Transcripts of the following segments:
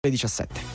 17.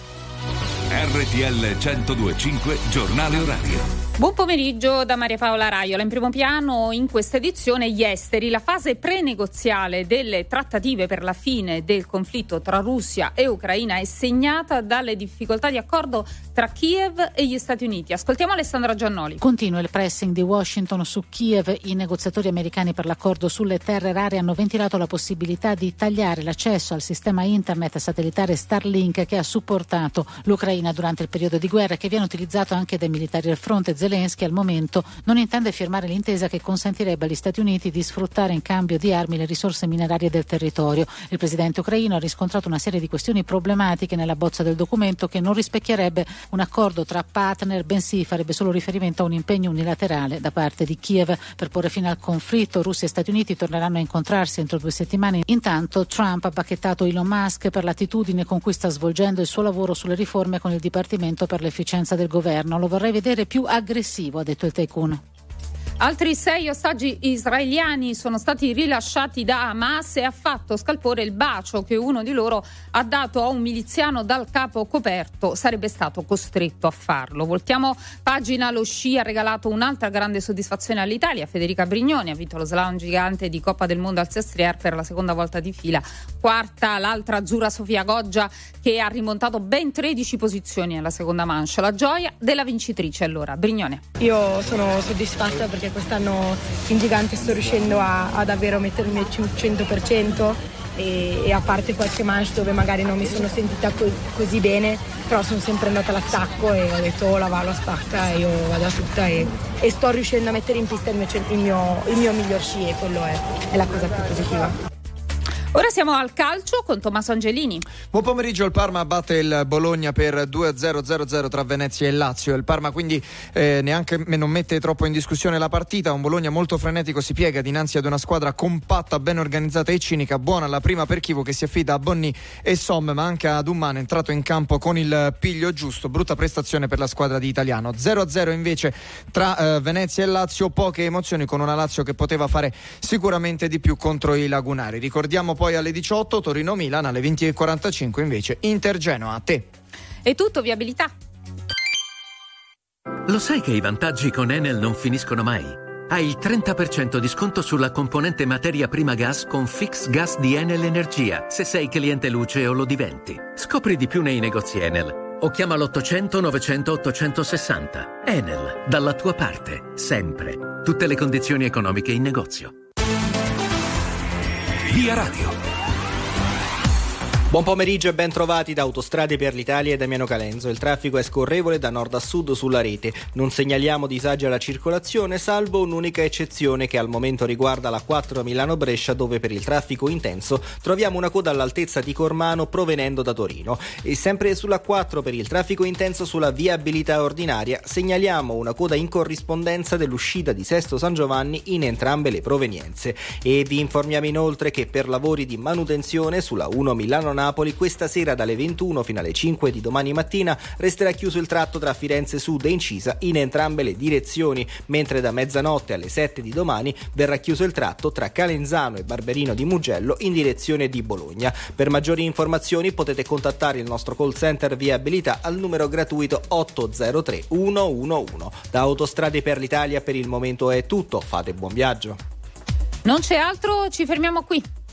RTL 102.5 Giornale Orario. Buon pomeriggio da Maria Paola Raiola. In primo piano in questa edizione gli esteri. La fase prenegoziale delle trattative per la fine del conflitto tra Russia e Ucraina è segnata dalle difficoltà di accordo tra Kiev e gli Stati Uniti. Ascoltiamo Alessandra Giannoli. Continua il pressing di Washington su Kiev. I negoziatori americani per l'accordo sulle terre rare hanno ventilato la possibilità di tagliare l'accesso al sistema internet satellitare Starlink che ha supportato l'Ucraina durante il periodo di guerra e che viene utilizzato anche dai militari del fronte. Zelensky al momento non intende firmare l'intesa che consentirebbe agli Stati Uniti di sfruttare in cambio di armi le risorse minerarie del territorio. Il presidente ucraino ha riscontrato una serie di questioni problematiche nella bozza del documento che non rispecchierebbe un accordo tra partner, bensì farebbe solo riferimento a un impegno unilaterale da parte di Kiev. Per porre fine al conflitto, Russia e Stati Uniti torneranno a incontrarsi entro 2 settimane. Intanto Trump ha bacchettato Elon Musk per l'attitudine con cui sta svolgendo il suo lavoro sulle riforme con il Dipartimento per l'efficienza del governo. Lo vorrei vedere più aggressivo, ha detto il tycoon. Altri 6 ostaggi israeliani sono stati rilasciati da Hamas e ha fatto scalpore il bacio che uno di loro ha dato a un miliziano dal capo coperto. Sarebbe stato costretto a farlo. Voltiamo pagina. Lo sci ha regalato un'altra grande soddisfazione all'Italia. Federica Brignoni ha vinto lo slalom gigante di Coppa del Mondo al Sestriere per la seconda volta di fila. Quarta l'altra azzurra Sofia Goggia che ha rimontato ben 13 posizioni alla seconda manche. La gioia della vincitrice allora. Brignone. Io sono soddisfatta perché quest'anno in gigante sto riuscendo a davvero mettermi al 100% e a parte qualche manche dove magari non mi sono sentita così bene, però sono sempre andata all'attacco e ho detto la va, spacca e io vado a tutta e sto riuscendo a mettere in pista il mio miglior sci e quello è la cosa più positiva. Ora siamo al calcio con Tommaso Angelini. Buon pomeriggio. Il Parma batte il Bologna per 2-0 tra Venezia e Lazio. Il Parma quindi neanche non mette troppo in discussione la partita. Un Bologna molto frenetico si piega dinanzi ad una squadra compatta, ben organizzata e cinica. Buona la prima per Chivo che si affida a Bonni e Somme, ma anche ad Umman entrato in campo con il piglio giusto. Brutta prestazione per la squadra di Italiano. 0-0 invece tra Venezia e Lazio. Poche emozioni con una Lazio che poteva fare sicuramente di più contro i lagunari. Ricordiamo poi alle 18 Torino-Milan, alle 20:45 invece Inter-Genoa. A te. È tutto, viabilità. Lo sai che i vantaggi con Enel non finiscono mai? Hai il 30% di sconto sulla componente materia prima gas con Fix Gas di Enel Energia, se sei cliente luce o lo diventi. Scopri di più nei negozi Enel o chiama l'800 900 860. Enel, dalla tua parte, sempre. Tutte le condizioni economiche in negozio. Via Radio. Buon pomeriggio e ben trovati da Autostrade per l'Italia e Damiano Calenzo. Il traffico è scorrevole da nord a sud sulla rete. Non segnaliamo disagi alla circolazione, salvo un'unica eccezione che al momento riguarda la 4 Milano-Brescia, dove per il traffico intenso troviamo una coda all'altezza di Cormano provenendo da Torino. E sempre sulla 4 per il traffico intenso sulla viabilità ordinaria segnaliamo una coda in corrispondenza dell'uscita di Sesto San Giovanni in entrambe le provenienze. E vi informiamo inoltre che per lavori di manutenzione sulla 1 Milano-Napoli questa sera dalle 21 fino alle 5 di domani mattina resterà chiuso il tratto tra Firenze Sud e Incisa in entrambe le direzioni, mentre da mezzanotte alle 7 di domani verrà chiuso il tratto tra Calenzano e Barberino di Mugello in direzione di Bologna. Per maggiori informazioni potete contattare il nostro call center viabilità al numero gratuito 803 111. Da Autostrade per l'Italia per il momento è tutto, fate buon viaggio. Non c'è altro, ci fermiamo qui.